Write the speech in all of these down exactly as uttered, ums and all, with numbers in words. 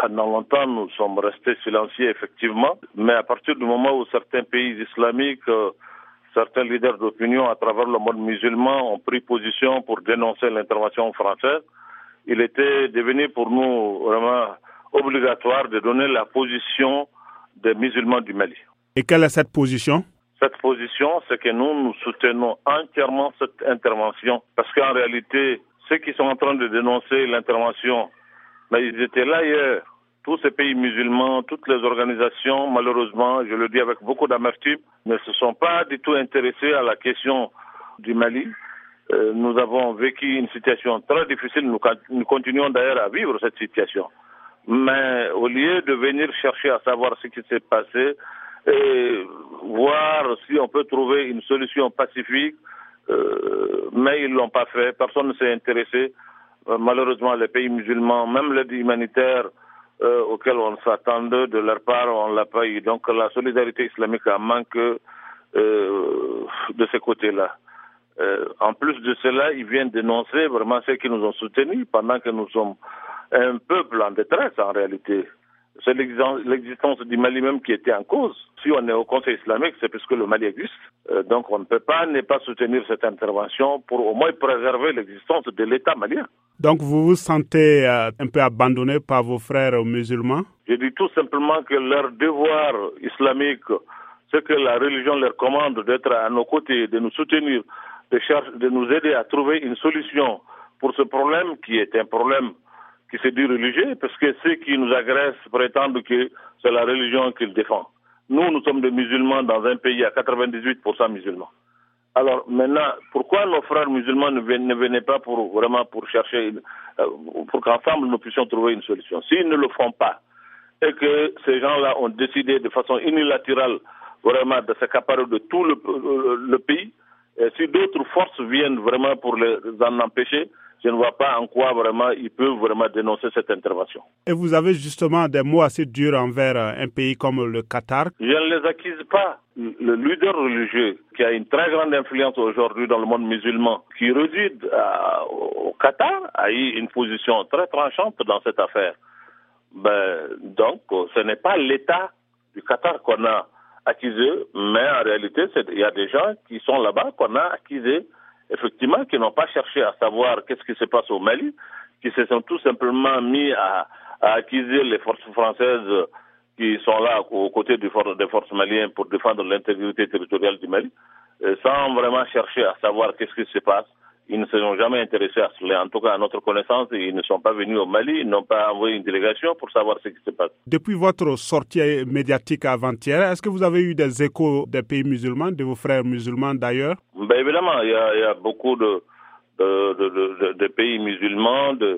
Pendant longtemps, nous sommes restés silencieux, effectivement, mais à partir du moment où certains pays islamiques, euh, certains leaders d'opinion à travers le monde musulman ont pris position pour dénoncer l'intervention française, il était devenu pour nous vraiment obligatoire de donner la position des musulmans du Mali. Et quelle est cette position ? Cette position, c'est que nous, nous soutenons entièrement cette intervention. Parce qu'en réalité, ceux qui sont en train de dénoncer l'intervention, mais ils étaient là hier. Tous ces pays musulmans, toutes les organisations, malheureusement, je le dis avec beaucoup d'amertume, ne se sont pas du tout intéressés à la question du Mali. Euh, nous avons vécu une situation très difficile. Nous, nous continuons d'ailleurs à vivre cette situation. Mais au lieu de venir chercher à savoir ce qui s'est passé, et voir si on peut trouver une solution pacifique, euh, mais ils ne l'ont pas fait, personne ne s'est intéressé. Euh, malheureusement, les pays musulmans, même l'aide humanitaire euh, auquel on s'attendait de leur part, on ne l'a pas eu. Donc la solidarité islamique a manqué euh, de ce côté-là. Euh, en plus de cela, ils viennent dénoncer vraiment ceux qui nous ont soutenus pendant que nous sommes un peuple en détresse en réalité. C'est l'existence du Mali même qui était en cause. Si on est au Conseil islamique, c'est puisque le Mali existe. Euh, donc on ne peut pas ne pas soutenir cette intervention pour au moins préserver l'existence de l'État malien. Donc vous vous sentez euh, un peu abandonné par vos frères musulmans ? Je dis tout simplement que leur devoir islamique, c'est que la religion leur commande d'être à nos côtés, de nous soutenir, de, chercher, de nous aider à trouver une solution pour ce problème qui est un problème qui se dit religieux, parce que ceux qui nous agressent prétendent que c'est la religion qu'ils défendent. Nous, nous sommes des musulmans dans un pays à quatre-vingt-dix-huit pour cent musulmans. Alors maintenant, pourquoi nos frères musulmans ne venaient, ne venaient pas pour vraiment pour chercher, une, euh, pour qu'ensemble nous puissions trouver une solution? S'ils ne le font pas, et que ces gens-là ont décidé de façon unilatérale vraiment de s'accaparer de tout le, le, le pays, et si d'autres forces viennent vraiment pour les en empêcher, je ne vois pas en quoi vraiment ils peuvent vraiment dénoncer cette intervention. Et vous avez justement des mots assez durs envers un pays comme le Qatar. Je ne les accuse pas. Le leader religieux qui a une très grande influence aujourd'hui dans le monde musulman, qui réside à, au Qatar, a eu une position très tranchante dans cette affaire. Ben, donc, ce n'est pas l'État du Qatar qu'on a accusé, mais en réalité, il y a des gens qui sont là-bas qu'on a accusés, effectivement, qui n'ont pas cherché à savoir qu'est-ce qui se passe au Mali, qui se sont tout simplement mis à, à accuser les forces françaises qui sont là aux côtés des forces, des forces maliennes pour défendre l'intégrité territoriale du Mali, sans vraiment chercher à savoir qu'est-ce qui se passe. Ils ne se sont jamais intéressés à cela. En tout cas, à notre connaissance, ils ne sont pas venus au Mali, ils n'ont pas envoyé une délégation pour savoir ce qui se passe. Depuis votre sortie médiatique avant-hier, est-ce que vous avez eu des échos des pays musulmans, de vos frères musulmans d'ailleurs? Ben évidemment, il y a, il y a beaucoup de, de, de, de, de pays musulmans, de,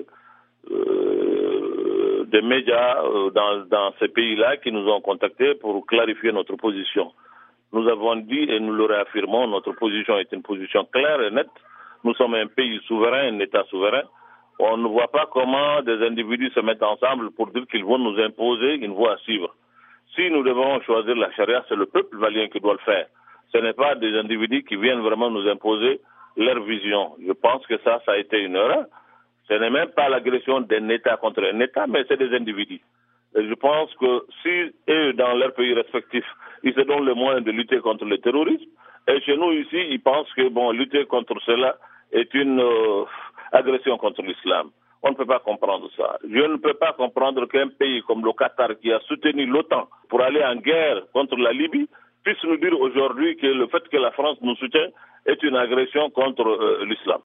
euh, de médias euh, dans, dans ces pays-là qui nous ont contactés pour clarifier notre position. Nous avons dit et nous le réaffirmons, notre position est une position claire et nette. Nous sommes un pays souverain, un État souverain. On ne voit pas comment des individus se mettent ensemble pour dire qu'ils vont nous imposer une voie à suivre. Si nous devons choisir la charia, c'est le peuple malien qui doit le faire. Ce n'est pas des individus qui viennent vraiment nous imposer leur vision. Je pense que ça, ça a été une erreur. Ce n'est même pas l'agression d'un État contre un État, mais c'est des individus. Et je pense que si eux, dans leurs pays respectifs, ils se donnent le moyen de lutter contre le terrorisme, et chez nous ici, ils pensent que bon, lutter contre cela est une euh, agression contre l'islam. On ne peut pas comprendre ça. Je ne peux pas comprendre qu'un pays comme le Qatar, qui a soutenu l'OTAN pour aller en guerre contre la Libye, puisse nous dire aujourd'hui que le fait que la France nous soutient est une agression contre euh, l'islam.